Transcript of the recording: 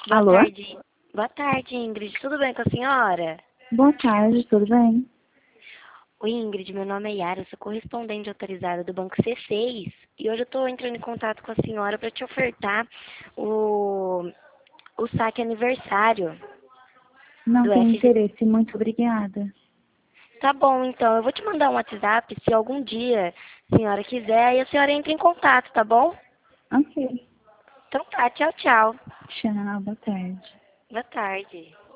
Boa Alô? tarde. Boa tarde, Ingrid. Tudo bem com a senhora? Boa tarde, tudo bem? Oi, Ingrid. Meu nome é Yara. Eu sou correspondente autorizada do Banco C6. E hoje eu estou entrando em contato com a senhora para te ofertar o saque aniversário Não do tenho FG. interesse, muito obrigada. Tá bom, então. Eu vou te mandar um WhatsApp se algum dia a senhora quiser. E a senhora entra em contato, tá bom? Ok, Então tá. Tchau, tchau. tchau, boa tarde. Boa tarde.